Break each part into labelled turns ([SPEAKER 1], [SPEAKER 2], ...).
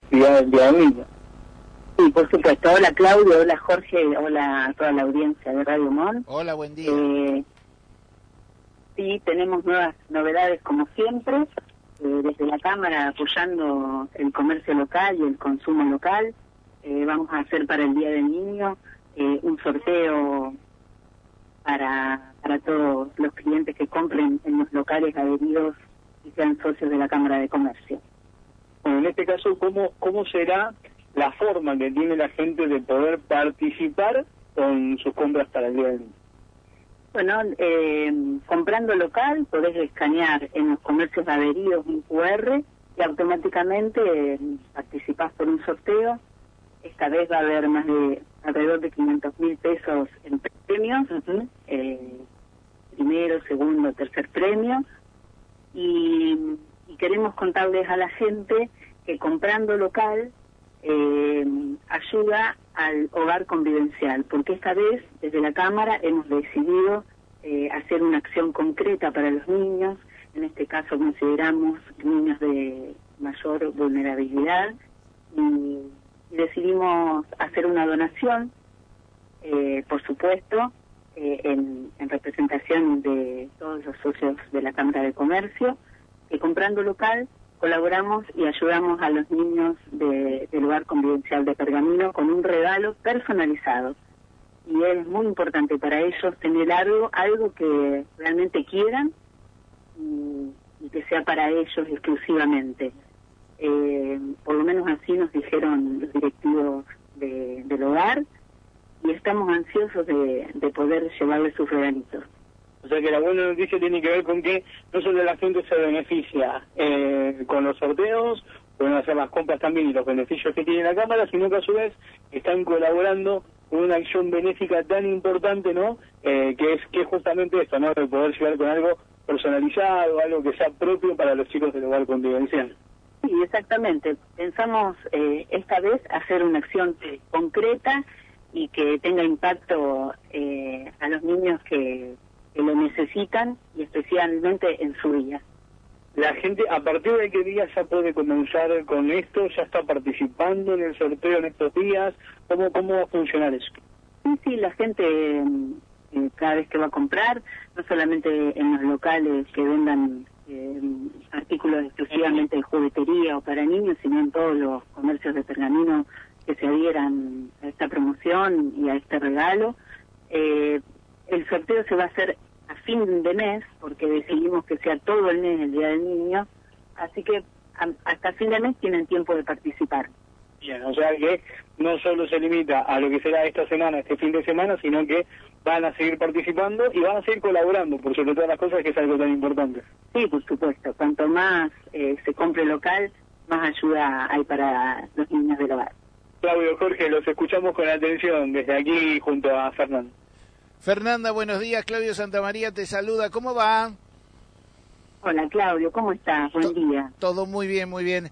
[SPEAKER 1] actividad del Día del Niño.
[SPEAKER 2] Sí, por supuesto. Hola Claudio, hola Jorge, hola a toda la audiencia de Radio Mon.
[SPEAKER 3] Hola, buen día.
[SPEAKER 2] Sí, tenemos nuevas novedades como siempre, desde la Cámara apoyando el comercio local y el consumo local. Vamos a hacer para el Día del Niño un sorteo para todos los clientes que compren en los locales adheridos y sean socios de la Cámara de Comercio.
[SPEAKER 1] Bueno, en este caso, ¿cómo será la forma que tiene la gente de poder participar con sus compras para el Día del Niño?
[SPEAKER 2] Bueno, comprando local podés escanear en los comercios adheridos un QR y automáticamente participás por un sorteo. Esta vez va a haber más de alrededor de 500.000 pesos en premios, primero, segundo, tercer premio, y queremos contarles a la gente que comprando local ayuda al hogar convivencial, porque esta vez desde la Cámara hemos decidido hacer una acción concreta para los niños. En este caso consideramos niños de mayor vulnerabilidad y decidimos hacer una donación, por supuesto, en representación de todos los socios de la Cámara de Comercio, que comprando local colaboramos y ayudamos a los niños del hogar convivencial de Pergamino con un regalo personalizado. Y es muy importante para ellos tener algo que realmente quieran y que sea para ellos exclusivamente. Por lo menos así nos dijeron los directivos del hogar, y estamos ansiosos de poder llevarles sus regalitos.
[SPEAKER 1] O sea que la buena noticia tiene que ver con que no solo la gente se beneficia con los sorteos, pueden hacer las compras también y los beneficios que tiene la Cámara, sino que a su vez están colaborando con una acción benéfica tan importante, ¿no? Que es justamente esto, ¿no? De poder llegar con algo personalizado, algo que sea propio para los chicos del hogar convivencial.
[SPEAKER 2] Sí, exactamente. Pensamos esta vez hacer una acción concreta y que tenga impacto a los niños que lo necesitan, y especialmente en su día.
[SPEAKER 1] La gente, ¿a partir de qué día ya puede comenzar con esto? ¿Ya está participando en el sorteo en estos días? ¿Cómo va a funcionar eso?
[SPEAKER 2] Sí, la gente cada vez que va a comprar, no solamente en los locales que vendan artículos exclusivamente de juguetería o para niños, sino en todos los comercios de Pergamino que se adhieran a esta promoción y a este regalo. El sorteo se va a hacer a fin de mes, porque decidimos que sea todo el mes el Día del Niño, así que hasta fin de mes tienen tiempo de participar.
[SPEAKER 1] Bien, o sea que no solo se limita a lo que será esta semana, este fin de semana, sino que van a seguir participando y van a seguir colaborando, por sobre todas las cosas, que es algo tan importante.
[SPEAKER 2] Sí, por supuesto. Cuanto más se compre local, más ayuda hay para los niños del hogar.
[SPEAKER 1] Claudio, Jorge, los escuchamos con atención desde aquí junto a Fernando.
[SPEAKER 3] Fernanda, buenos días. Claudio Santamaría te saluda. ¿Cómo va?
[SPEAKER 2] Hola, Claudio. ¿Cómo estás? Buen día.
[SPEAKER 3] Todo muy bien, muy bien.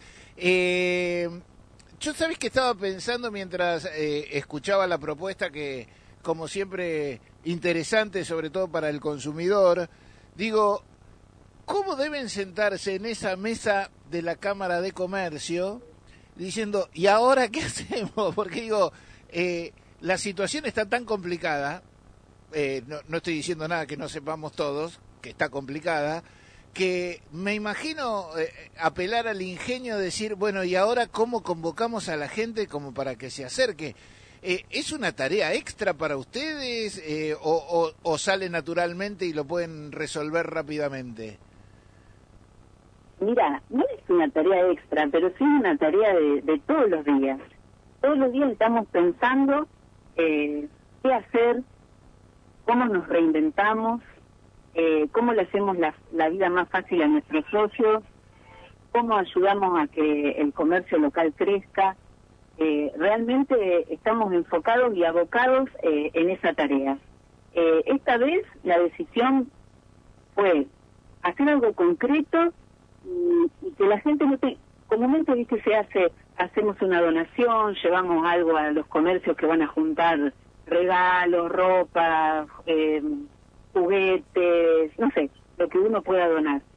[SPEAKER 3] Yo sabés que estaba pensando mientras escuchaba la propuesta, que como siempre interesante, sobre todo para el consumidor. Digo, ¿cómo deben sentarse en esa mesa de la Cámara de Comercio diciendo, ¿y ahora qué hacemos? Porque digo, la situación está tan complicada, no estoy diciendo nada que no sepamos todos, que está complicada, que me imagino apelar al ingenio, decir, bueno, ¿y ahora cómo convocamos a la gente como para que se acerque? ¿Es una tarea extra para ustedes o sale naturalmente y lo pueden resolver rápidamente?
[SPEAKER 2] Mira, no es una tarea extra, pero sí una tarea de todos los días. Todos los días estamos pensando qué hacer, cómo nos reinventamos, cómo le hacemos la vida más fácil a nuestros socios, cómo ayudamos a que el comercio local crezca. Realmente estamos enfocados y abocados en esa tarea. Esta vez la decisión fue hacer algo concreto y que la gente no te... Comúnmente, viste, hacemos una donación, llevamos algo a los comercios que van a juntar regalos, ropa, juguetes, no sé, lo que uno pueda donar.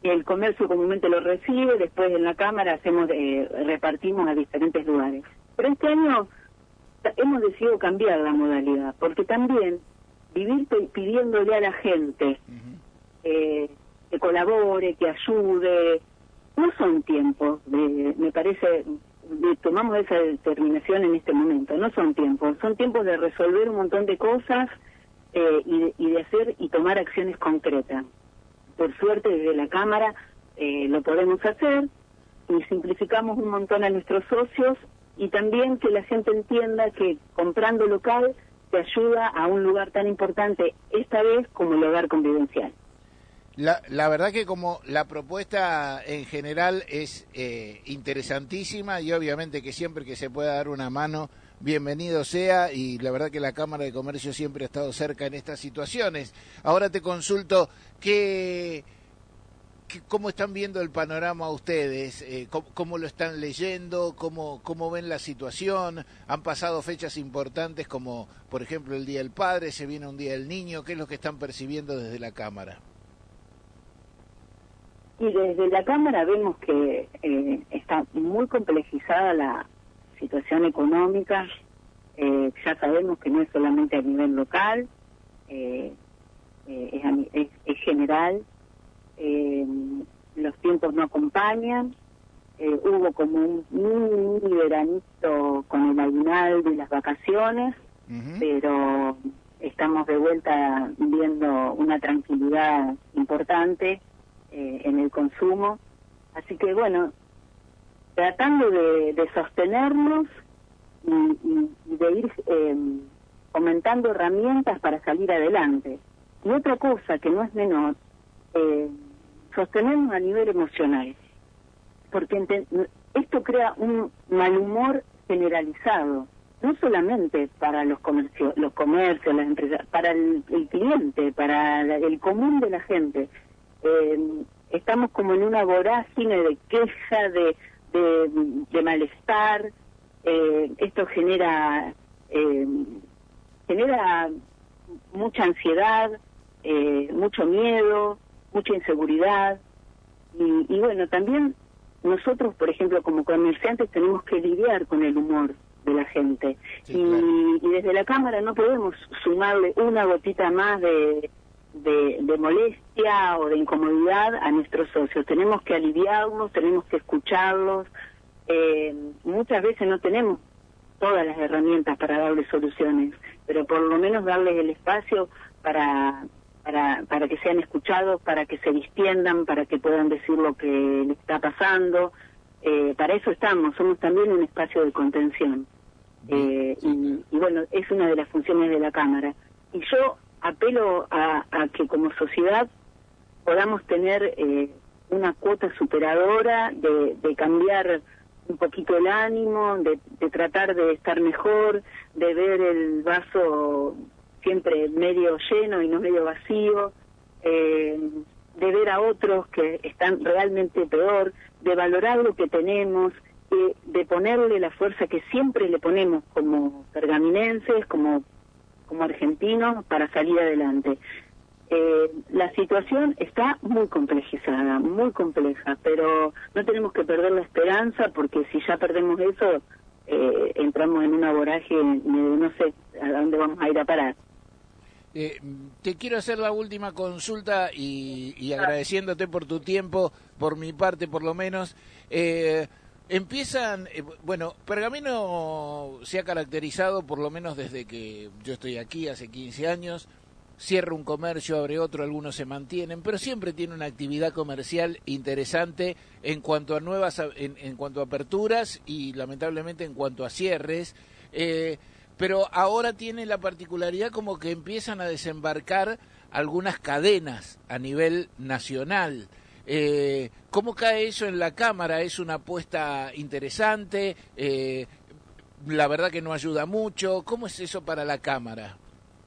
[SPEAKER 2] el comercio comúnmente lo recibe, después en la Cámara repartimos a diferentes lugares. Pero este año hemos decidido cambiar la modalidad, porque también vivir pidiéndole a la gente que colabore, que ayude, no son tiempos, me parece, tomamos esa determinación en este momento, no son tiempos de resolver un montón de cosas y de hacer y tomar acciones concretas. Por suerte desde la Cámara lo podemos hacer y simplificamos un montón a nuestros socios, y también que la gente entienda que comprando local te ayuda a un lugar tan importante, esta vez como el hogar convivencial.
[SPEAKER 3] La verdad que como la propuesta en general es interesantísima, y obviamente que siempre que se pueda dar una mano, bienvenido sea, y la verdad que la Cámara de Comercio siempre ha estado cerca en estas situaciones. Ahora te consulto, ¿cómo están viendo el panorama ustedes? ¿Cómo lo están leyendo? ¿Cómo ven la situación? ¿Han pasado fechas importantes como, por ejemplo, el Día del Padre, se viene un Día del Niño? ¿Qué es lo que están percibiendo desde la Cámara?
[SPEAKER 2] Y desde la Cámara vemos que está muy complejizada la situación económica. Ya sabemos que no es solamente a nivel local, es general. Los tiempos no acompañan. Hubo como un veranito con el aguinaldo y las vacaciones, pero estamos de vuelta viendo una tranquilidad importante en el consumo, así que bueno, tratando de sostenernos y de ir fomentando herramientas para salir adelante. Y otra cosa que no es menor, sostenernos a nivel emocional, porque esto crea un mal humor generalizado, no solamente para los comercios, las empresas, para el cliente, para el común de la gente. Estamos como en una vorágine de queja, de malestar. Esto genera mucha ansiedad, mucho miedo, mucha inseguridad, y bueno, también nosotros, por ejemplo, como comerciantes tenemos que lidiar con el humor de la gente, sí, claro. Y desde la Cámara no podemos sumarle una gotita más de molestia o de incomodidad a nuestros socios. Tenemos que aliviarlos, tenemos que escucharlos. Muchas veces no tenemos todas las herramientas para darles soluciones, pero por lo menos darles el espacio para que sean escuchados, para que se distiendan, para que puedan decir lo que les está pasando. Para eso somos también un espacio de contención. Y bueno, es una de las funciones de la Cámara. Y yo apelo a que como sociedad podamos tener una cuota superadora de cambiar un poquito el ánimo, de tratar de estar mejor, de ver el vaso siempre medio lleno y no medio vacío, de ver a otros que están realmente peor, de valorar lo que tenemos, de ponerle la fuerza que siempre le ponemos como pergaminenses, como argentinos, para salir adelante. La situación está muy complejizada, muy compleja, pero no tenemos que perder la esperanza, porque si ya perdemos eso, entramos en una vorágine de no sé a dónde vamos a ir a parar.
[SPEAKER 3] Te quiero hacer la última consulta y agradeciéndote por tu tiempo, por mi parte por lo menos. Bueno, Pergamino se ha caracterizado, por lo menos desde que yo estoy aquí hace 15 años, cierra un comercio, abre otro, algunos se mantienen, pero siempre tiene una actividad comercial interesante en cuanto a en cuanto a aperturas y lamentablemente en cuanto a cierres, pero ahora tiene la particularidad como que empiezan a desembarcar algunas cadenas a nivel nacional. ¿Cómo cae eso en la Cámara? ¿Es una apuesta interesante? La verdad que no ayuda mucho. ¿Cómo es eso para la Cámara?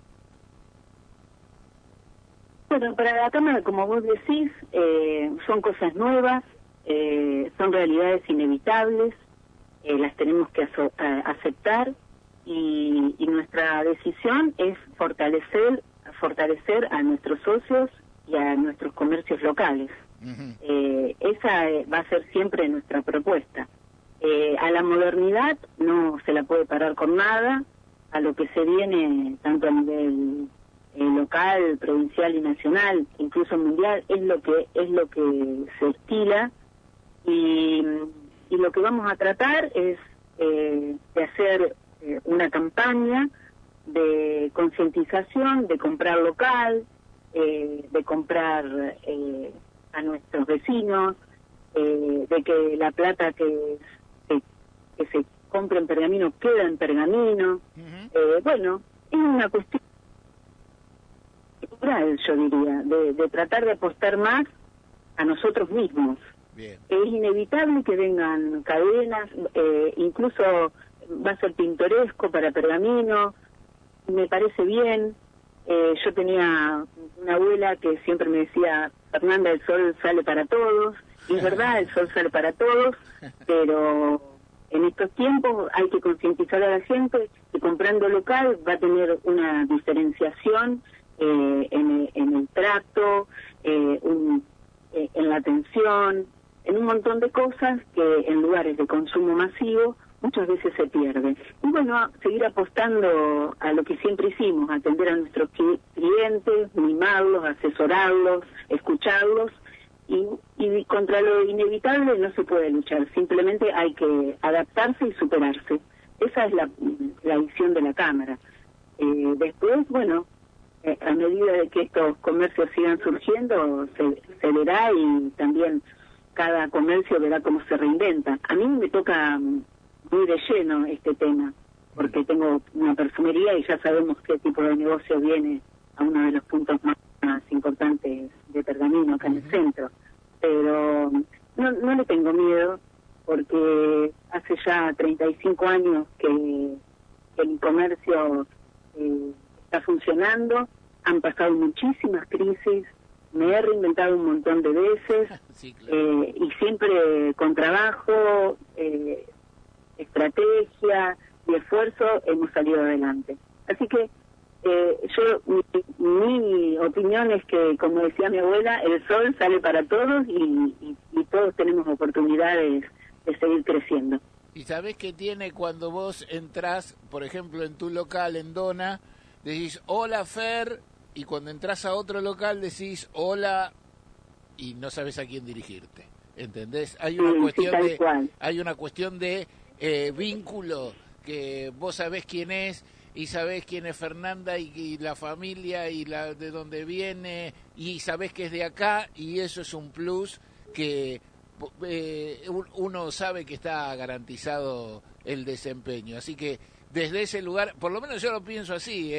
[SPEAKER 2] Bueno, para la Cámara, como vos decís, son cosas nuevas, son realidades inevitables, las tenemos que aceptar, y nuestra decisión es fortalecer a nuestros socios y a nuestros comercios locales. Esa va a ser siempre nuestra propuesta. A la modernidad no se la puede parar con nada, a lo que se viene tanto a nivel local, provincial y nacional, incluso mundial, es lo que se estila, y lo que vamos a tratar es de hacer una campaña de concientización, de comprar local, de comprar a nuestros vecinos, de que la plata que se compra en Pergamino queda en Pergamino. Bueno, es una cuestión cultural, yo diría, de tratar de apostar más a nosotros mismos.
[SPEAKER 3] Bien.
[SPEAKER 2] Es inevitable que vengan cadenas, incluso va a ser pintoresco para Pergamino, me parece bien. Yo tenía una abuela que siempre me decía: Fernanda, el sol sale para todos, y es verdad, el sol sale para todos, pero en estos tiempos hay que concientizar a la gente que comprando local va a tener una diferenciación en el trato, en la atención, en un montón de cosas que en lugares de consumo masivo muchas veces se pierden. Y bueno, seguir apostando a lo que siempre hicimos, atender a nuestros clientes, mimarlos, asesorarlos, escucharlos, y contra lo inevitable no se puede luchar, simplemente hay que adaptarse y superarse. Esa es la visión de la Cámara. Después, bueno, a medida de que estos comercios sigan surgiendo, se verá, y también cada comercio verá cómo se reinventa. A mí me toca muy de lleno este tema, porque tengo una perfumería y ya sabemos qué tipo de negocio viene a uno de los puntos más importantes de Pergamino, acá en el centro. Pero no le tengo miedo, porque hace ya 35 años que mi comercio está funcionando, han pasado muchísimas crisis, me he reinventado un montón de veces,
[SPEAKER 3] sí, claro.
[SPEAKER 2] Y siempre con trabajo, estrategia y esfuerzo hemos salido adelante. Así que mi opinión es que, como decía mi abuela, el sol sale para todos, y todos tenemos oportunidades de seguir creciendo.
[SPEAKER 3] ¿Y sabés qué tiene cuando vos entrás, por ejemplo, en tu local en Dona, decís hola Fer, y cuando entras a otro local decís hola y no sabes a quién dirigirte? ¿Entendés? Hay una cuestión de vínculo, que vos sabés quién es, y sabés quién es Fernanda, y la familia, y de dónde viene, y sabés que es de acá, y eso es un plus que uno sabe que está garantizado el desempeño. Así que desde ese lugar, por lo menos yo lo pienso así,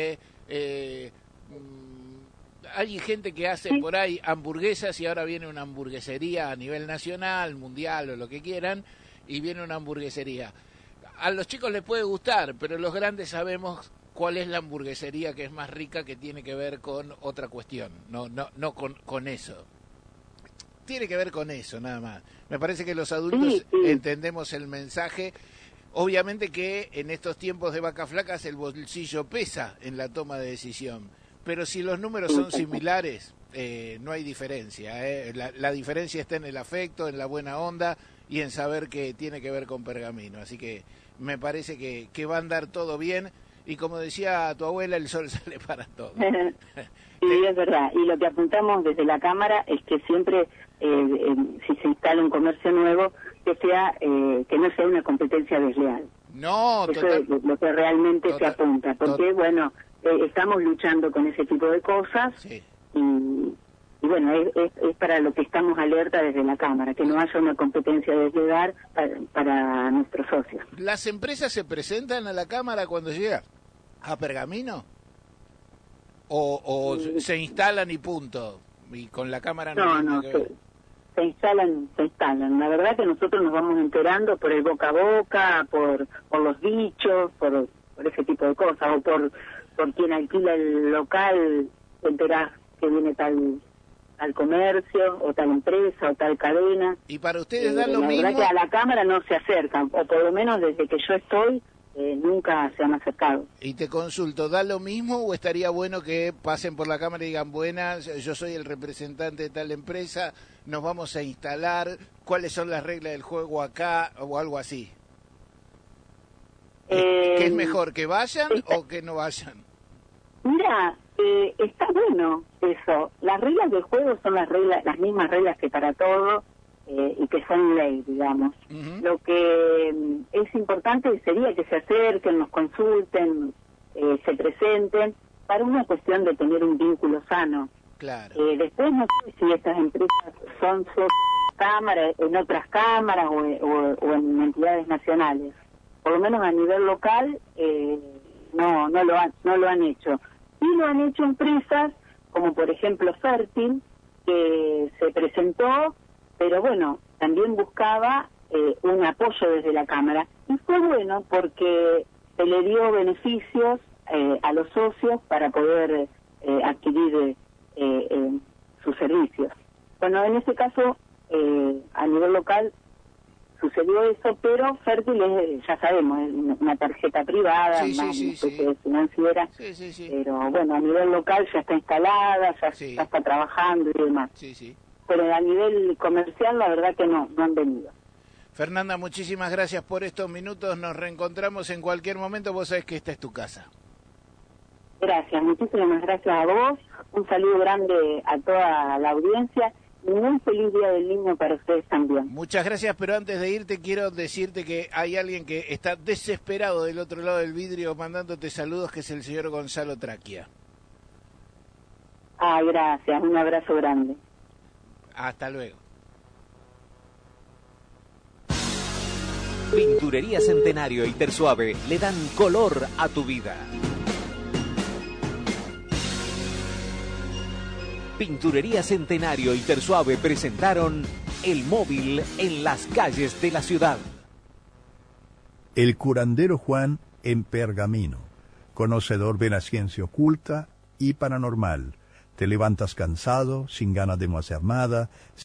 [SPEAKER 3] hay gente que hace por ahí hamburguesas, y ahora viene una hamburguesería a nivel nacional, mundial o lo que quieran, y viene una hamburguesería. A los chicos les puede gustar, pero los grandes sabemos cuál es la hamburguesería que es más rica, que tiene que ver con otra cuestión, no con eso. Tiene que ver con eso, nada más. Me parece que los adultos entendemos el mensaje. Obviamente que en estos tiempos de vacas flacas el bolsillo pesa en la toma de decisión, pero si los números son similares, no hay diferencia. La diferencia está en el afecto, en la buena onda y en saber que tiene que ver con Pergamino. Así que me parece que va a andar todo bien, y como decía tu abuela, el sol sale para todos.
[SPEAKER 2] Sí, es verdad. Y lo que apuntamos desde la Cámara es que siempre, si se instala un comercio nuevo, que no sea una competencia desleal.
[SPEAKER 3] No,
[SPEAKER 2] eso es lo que realmente se apunta, porque bueno, estamos luchando con ese tipo de cosas, sí. Y bueno, es para lo que estamos alerta desde la Cámara, que no haya una competencia desleal para nuestros socios.
[SPEAKER 3] ¿Las empresas se presentan a la Cámara cuando llega a Pergamino? ¿O se instalan y punto? Y con la Cámara
[SPEAKER 2] no se instalan. La verdad que nosotros nos vamos enterando por el boca a boca, por los dichos, por ese tipo de cosas, o por quien alquila el local, te enterás que viene tal comercio, o tal empresa, o tal cadena.
[SPEAKER 3] ¿Y para ustedes da lo mismo?
[SPEAKER 2] La verdad que a la Cámara no se acercan, o por lo menos desde que yo estoy, nunca se han acercado.
[SPEAKER 3] Y te consulto, ¿da lo mismo o estaría bueno que pasen por la cámara y digan, buenas, yo soy el representante de tal empresa, nos vamos a instalar, cuáles son las reglas del juego acá o algo así? ¿Qué es mejor, que vayan o que no vayan?
[SPEAKER 2] Mira, está bueno eso. Las reglas del juego son las mismas reglas que para todo y que son ley, digamos.
[SPEAKER 3] Uh-huh.
[SPEAKER 2] Lo que es importante sería que se acerquen, nos consulten, se presenten, para una cuestión de tener un vínculo sano.
[SPEAKER 3] Claro.
[SPEAKER 2] Después no sé si estas empresas son socios de la Cámara, en otras cámaras o en entidades nacionales. Por lo menos a nivel local no lo han hecho. Sí lo han hecho empresas como por ejemplo Fértil, que se presentó, pero bueno, también buscaba un apoyo desde la Cámara. Y fue bueno porque se le dio beneficios a los socios para poder adquirir sus servicios. Bueno, en este caso, a nivel local, sucedió eso, pero Fértil es, ya sabemos, es una tarjeta privada,
[SPEAKER 3] Sí,
[SPEAKER 2] más
[SPEAKER 3] sí,
[SPEAKER 2] una especie
[SPEAKER 3] sí.
[SPEAKER 2] de financiera,
[SPEAKER 3] Sí.
[SPEAKER 2] pero bueno, a nivel local ya está instalada, ya está trabajando y demás.
[SPEAKER 3] Sí.
[SPEAKER 2] Pero a nivel comercial, la verdad que no han venido.
[SPEAKER 3] Fernanda, muchísimas gracias por estos minutos, nos reencontramos en cualquier momento, vos sabés que esta es tu casa.
[SPEAKER 2] Gracias, muchísimas gracias a vos, un saludo grande a toda la audiencia. Y un feliz Día del Niño para ustedes también.
[SPEAKER 3] Muchas gracias, pero antes de irte quiero decirte que hay alguien que está desesperado del otro lado del vidrio mandándote saludos, que es el señor Gonzalo Traquia.
[SPEAKER 2] Gracias, un abrazo grande.
[SPEAKER 3] Hasta luego.
[SPEAKER 4] Pinturería Centenario y Tersuave le dan color a tu vida. Pinturería Centenario y Tersuave presentaron El Móvil en las calles de la ciudad.
[SPEAKER 5] El curandero Juan en Pergamino, conocedor de la ciencia oculta y paranormal. Te levantas cansado, sin ganas de no hacer nada.